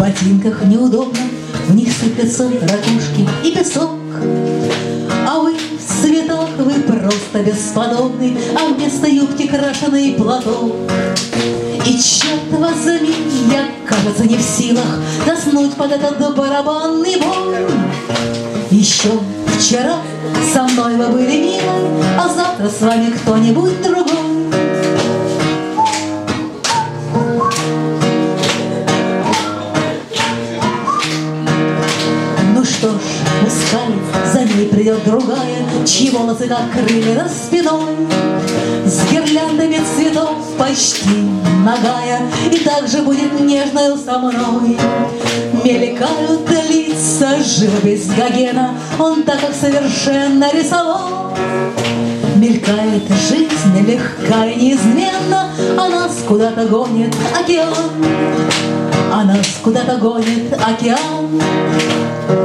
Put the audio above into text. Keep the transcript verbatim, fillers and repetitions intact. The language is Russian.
ботинках неудобно, в них сыпятся ракушки и песок. А вы в цветах, вы просто бесподобный, а вместо юбки крашеный платок. И черт возьми, я, кажется, не в силах заснуть под этот барабанный бой. Еще вчера со мной вы были милой, а завтра с вами кто-нибудь другой. Ну что ж, пускай за ней придет другая, чьи волосы как крылья за спиной, с гирляндами цветов почти нагая, и так же будет нежною со мной. Мелькают лица, живопись Гогена он так как совершенно рисовал. Мелькает жизнь легка и неизменна, а нас куда-то гонит океан, а нас куда-то гонит океан.